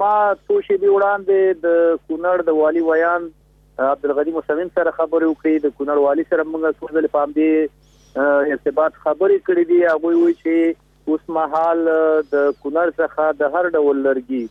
ما څو شېبې وړاندې د کونړ د والي ویان عبدالغني مسلم سره خبرې وکړې. د کونړ والي سره موږ څو ځلې په همدې ارتباط خبرې کړې دي. هغوی وایي چې اوس مهال د کونړ څخه د هر ډول لرګي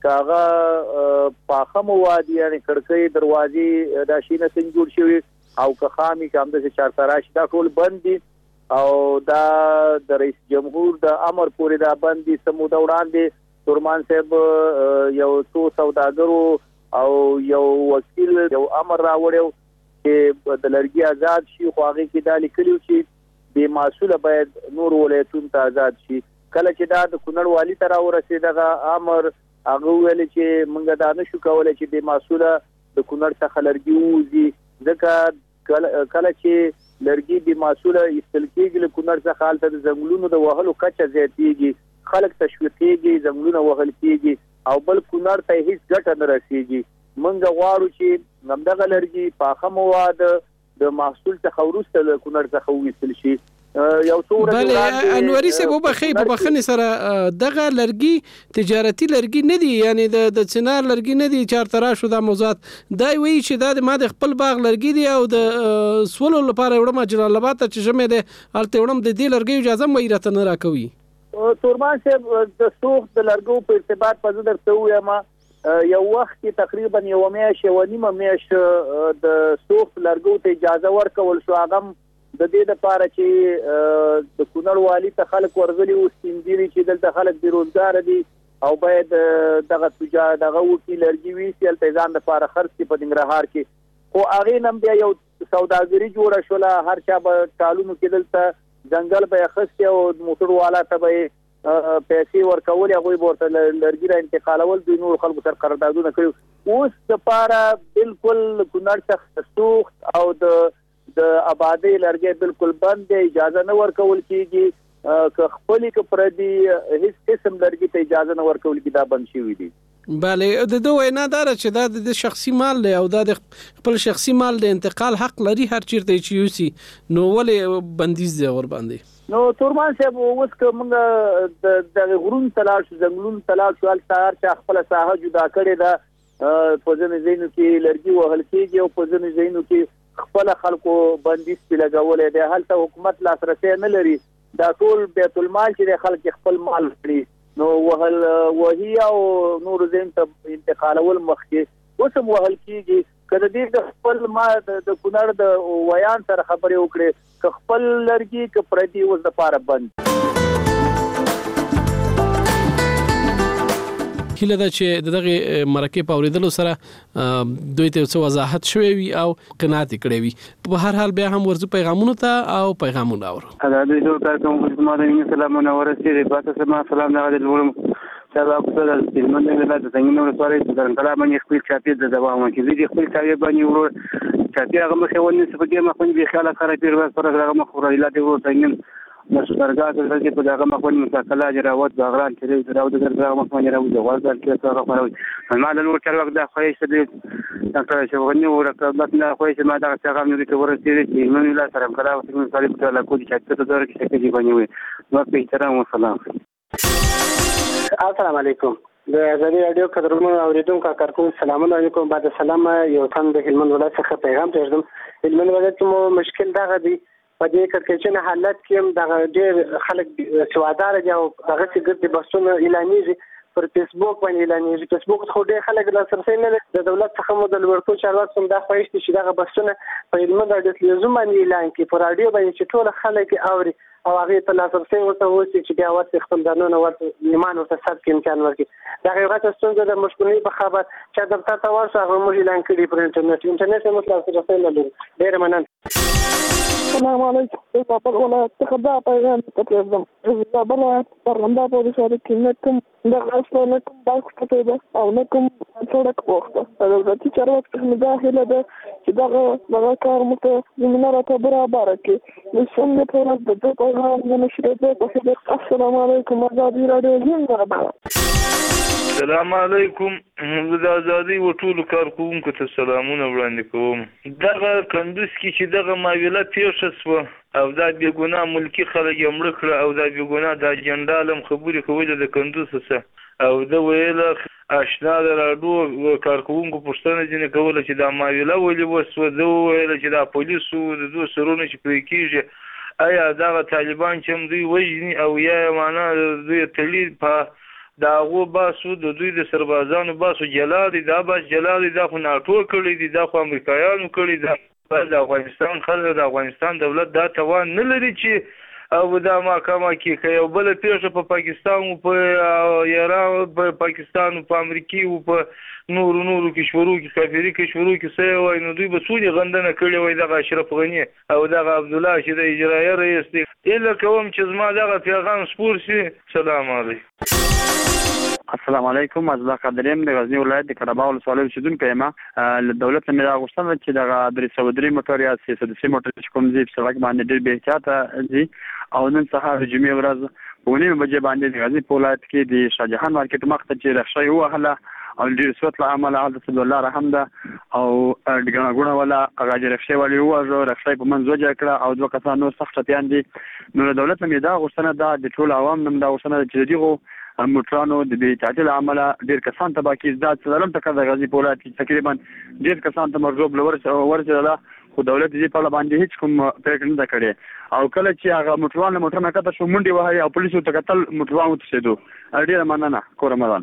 کاغه پاخه مواد یعنی کړکۍ دروازې دا شي نه څنګه جوړ شوي او که خامي که همداسې چارتراش دا ټول بند دي او دا د رئیس جمهور د امر پورې دا بند دي. څه موده وړاندې تورمان صاحب یو څو سوداګرو او یو وکیل یو امر راوړی چې د لرګي آزاد شي، خو هغې کې دا لیکلي چې بې مسؤله باید نور ولایتونو ته آزاد شي. کله چې دا د کونړ والي ته راورسېد دغه امر، هغه وویل چې موږ دا نشو کولی چې بې مسؤله د کونړ څخه لرګي ووځي، ځکه کله چې لرګي بې مسؤله ایستل کېږي له کونړ څخه هلته د ځنګلونو د وهلو کچه زیاتېږي، خلک تشویقېږي، ځنګلونه وهل کېږي او بل کونړ ته هیڅ ګټه نه رسېږي. موږ غواړو چې همدغه لرګي پاخه مواد د محصول څخه وروسته له کونړ څخه وویستل شي. یو څو ورځې بله انوري صاحب وبخښئ په بخښنې سره دغه لرګي تجارتي لرګي نه دي، یعنی د چنار لرګي نه دي، چارتراش دا موضوعات. دا وایي چې دا ما د خپل باغ لرګي دي او د سولو لپاره وړم جلال آباد ته چې ژمی دی هلته وړم د دې لرګیو اجازه مې راته نه راکوي. تورمان صاحب د سوخت د لرګو په ارتباط په زه درته ووایم یو وخت کې تقریبا یوه میاشت یوه نیمه میاشت د سوخت لرګو ته اجازه ورکول شو. هغه د دې لپاره چې د کونړ والي ته خلک ورغلي وو سپین ږیري چې دلته خلک بېروزګاره دي او باید دغه تجار دغه وکړي لرګي ویسي هلته ځان لپاره خرڅ کړي په ننګرهار کې. خو هغې نه هم بیا یو سوداګري جوړه شوله، هر چا به ټالونو کې دلته ځنګل به یې اخیستې او موټر والا ته به یې پیسې ورکولې، هغوی به ورته لرګي را انتقالول، دوی نورو خلکو سره قراردادونه کړي. اوس دپاره بالکل کونړ څخه سوخت او د آبادۍ لرګي بالکل بند دی، اجازه نه ورکول کېږي. که خپلې که پردي هیڅ قسم لرګي ته اجازه نه ورکول کېږي، دا بند شوي دي. بله د ده وینا دا ده چې دا د شخصي مال دی او دا د خپل شخصي مال د انتقال حق لري هر چیرته چې یوسي، نو ولې بندیز دی ورباندې؟ نو تورمان صاحب اوس که موږ د غرونو ته لاړ شو، ځنګلونو ته لاړ شو، هلته هر چا خپله ساحه جدا کړې ده. په ځینې ځایونو کې لرګي وهل کېږي او په ځینې ځایونو کې خپل خلکو بندیز پې لګولی دی. هلته حکومت لاسرسی نه لري، دا ټول بیت المال چې دی خلک خپل مال کړي، نو وهل وهي او نورو ځایونو ته انتقالول مخکې اوس هم وهل کېږي. که د دې د خپل ما د کونړ د ویان سره خبرې وکړې، که خپل لرګي که پردي اوس دپاره بند. هیله ده چې دغه مرکې په اورېدلو سره دوی ته څه وضاحت شوی وي او قناعت یې کړی وي. په هر حال بیا هم ورځو پیغامونو ته او پیغامونه اورو. دوی ټول کار کوم ما د سلامونه ورسېږي پاتې ما سلام نه غواړم لورم سبا په دغه سیمه نه د څنګه نور سره د کلام باندې خپل چاپی د دوام کې دي خپل چاپی باندې ورو چاپی هغه مخه ونی څه په کې مخ باندې خیال خراب پیرو سره هغه مخ ورا اله دی ورو څنګه مشورګات د په دغه مخ باندې مساکله جراوت باغران چې دراو د دغه مخ باندې راو د ورځ کې سره خبرو ما د نور چر وخت د خوښ دې ډاکټر شوغنی ورکبت نه خوښ ما دا څنګه نو کې ورسېږي چې من لا سره کړه او څنګه طالب ته لا کوی چې ته دغه کې کې باندې وي نو په احترام او سلام. السلام علیکم. د ازادي رادیو قدرمن اوریدونکو کارکون سلامونه علیکم. بعد سلام یو تن د هلمند ولایت څخه پیغام پرېږدم. هلمند ولایت مو مشکل دغه دی په دې کړکېچن حالت کې هم دغه ډېر خلک سوادار دي او هغه چې ګرځي بحثونه اعلانېږي پر فیسبوک باندې اعلانېږي. فیسبوک خو ډېر خلک لاسرسی نه لري. د دولت څخه مو د لوړتو چارواکو هم دا خواهش دي چې دغه بحثونه په هلمند رادیو تلویزیون باندې اعلان کړي، په راډیو باندې چې ټول خلک اوري او هغې ته لاسرسی ورته وشي چې بیا ورته خپل ځانونه ورته ایمان ورته ثبت امکان ورکړي. دغه یو غټه ستونزه ده مشکلې په خبر چې دفتر ته ورشو هغه موږ اعلان کړي پر انټرنیټ هم موږ لاسرسی نه لرو. ډېره مننه. السلام علیکم. د کابل ولایت څخه دا پیغام ته پرېږدم. د کابل ولایت ارغنداب ولسوالۍ کې نه کوم دغه اصلا نه کوم بانک پټی ده او نه کوم سړک پوخته. د دولتي چارواکو څخه مې دا هیله ده چې دغه کار موږ ته زمینه راته برابره کړي. د څنګه په ورځ د ده پیغام د نشرېدو په هیله. السلام علیکم. ازادي راډیو زنده. السلام علیکم. د ازادۍ و ټولو کارکوونکو ته سلامونه وړاندې کوم. دغه کندوز کې چې دغه معامله پیښه شوه او دا بېګناه ملکي خلک یې مړه کړه او دا بېګناه دا جنرال هم خبرې کولې د کندوز څخه او ده ویله آشنا د راډیو کارکونکو پوښتنه ځینې کوله چې دا معامله ولې وسوه. ده وویل چې دا پولیسو د دوه سرونه چې پرې کېږي آیا دغه طالبان چې هم دوی وژني او یا معنا دوی تلي په د هغو باسو د دوی د سربازانو باسو جلا دي. دا باس جلا دي دا خو ناټو کړی دي دا خو امریکایانو کړی دي. د افغانستان خلک د افغانستان دولت دا توان نه لري چې او دا محکمه کې که یو بله پیښه په پاکستان و په ایران په پاکستان و په امریکې و په نورو کشورو کې کافري کشورو کې څه وایي نو دوی به څونې غندنه کړې وای دغه اشرف غني او دغه عبدالله چې د اجرایه رئیس دی. ایله کوم چې زما دغه پیغام سپور شي. سلام علیکم. السلام علیکم. از الله قدریم د غزنی ولایت د کډبا ولسوالۍ اوسیدونکی یم. له دولت نه مې دا غوښتنه چې دغه 303 موټر یا 303 موټر چې کوم ځای په سړک باندې ډېر بې احتیاطه ځي او نن سهار د جمعې ورځ په 9 بجې باندې د غزني په ولایت کې د شاهجهان مارکیټ مخ ته چې رخصه یې ووهله او ډېر سوت له امله هلته الله رحم ده او ګڼه ګوڼه والا هغه رخصه والي ووژه رخصه په منځ وجه کړه او 2 کسان نور سخت ټپیان دي. نو له دولت نه مې دا غوښتنه ده د ټولو عوام نه دا غوښتنه ده چې د دغو موټرانو د بې احتیاطۍ له امله ډېر کسان تباه کېږي. دا څلورم ټکر د غزني په ولایت کې تقریبا ډېر کسان ته مرګ ورسېدله خو دولت دې په اړه باندې هیڅ کوم پرېکړه نه ده کړې او کله چې هغه موټروان له موټر نه کښته شو منډې وهي او پولیسو ته کتل موټروان وتښتېدو. ډېره مننه. کور رمضان.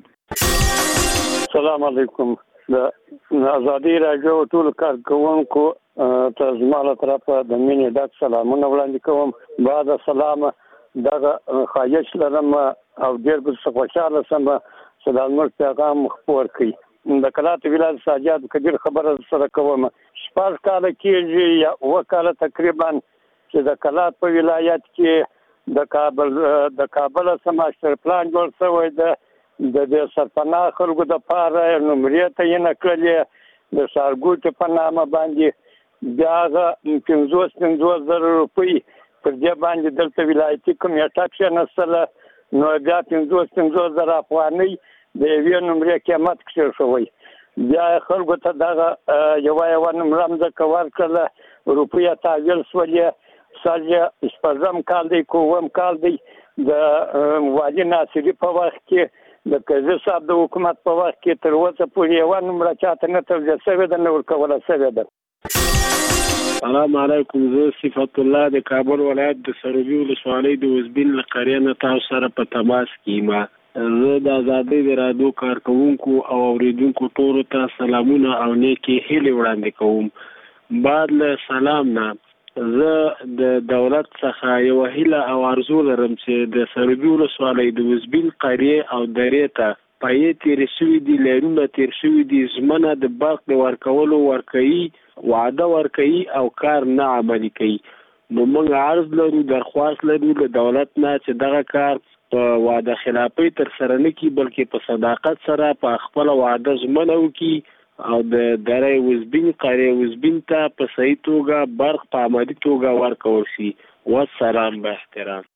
السلام علیکم. د ازادي راډیو ټول کارکونکو ته زما له طرفه د مینې ډک سلامونه وړاندې کوم. بعد سلام دغه خواهش لرم او ډېر به خوشحاله شم چې دا زموږ پیغام خپور کړي. د کلات ولایت ساجد کبیر خبره سره کوم. 6 کاله کېږي یا 9 کاله تقریبا چې د کلات په ولایت کې د کابل سم ماستر پلان جوړ شوی د سرپناه خلکو د پاره نمرې ته یې نه کړلې د ښارګوټي په نامه باندې بیا هغه 50,000 روپۍ پر دې باندې دلته ولایتي کمیټه کښېنستله نو بیا 50,000 افغانۍ د یوې نمرې قیمت کښېښوی. بیا خلکو ته دغه یوه نمره مځکه ورکړله روپۍ تحویل شولې. سال شپږم کال دی 9 کال دی د والي ناصري په وخت کې د قاضي صاحب د حکومت په وخت کې تر اوسه پورې یوه نمره چاته نه توزیع شوې ده نه ورکوله شوې ده. السلام علیکم. زه صفت الله د کابل ولایت د سروبي ولسوالۍ د وزبین له قریې نه تاسو سره په تماس کې یم. زه د ازادۍ د راډیو کارکونکو او اوریدونکو ټولو ته سلامونه او نیکې هیلې وړاندې کوم. بعد له سلام نه زه د دولت څخه یوه هیله او ارزو لرم چې د سروبي ولسوالۍ د وزبین قریې او درې ته پایې تېرې شوي دي لایرونه تېر شوي دي ژمنه د برق د ورکولو ورکوي وعده ورکوي او کار نه عملي کوي. نو موږ عرض لرو درخواست لرو له دولت نه چې دغه کار په وعده خلافۍ ترسره نه کړي بلکې په صداقت سره په خپله وعده ژمنه وکړي او د درې وزبین قریې وزبین ته په صحیح توګه برق په عملي توګه ورکول شي. والسلام به احترام.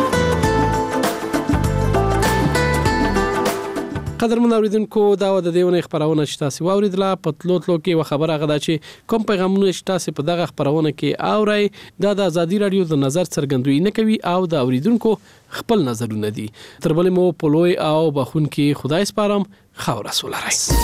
قدرمن اوریدونکو دا و د دې ونې خبرونه چې تاسو واوریدله په تلو کې و خبره غدا چې کوم پیغامونه چې تاسو په دغه خبرونه کې اورئ دا د ازادي رادیو د نظر څرګندوي نه کوي او د اوریدونکو خپل نظرونه دي. تر بلې مو په لوی او بخون کې خدای سپارم. خو رسول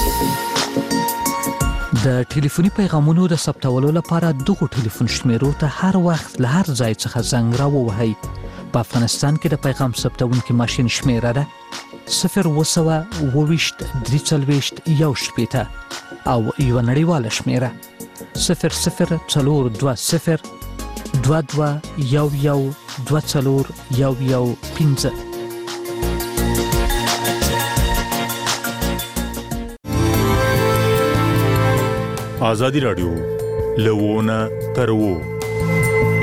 الله د ټلیفوني پیغامونو د ثبتولو لپاره دغه ټلیفون شمیرو ته هر وخت له هر ځای څخه زنګ راووهئ. په افغانستان کې د پیغام ثبتونکو ماشين شمیره ده 0202341 او یو نړیواله شمیره 002022112415. ازادي رادیو لوونه ترو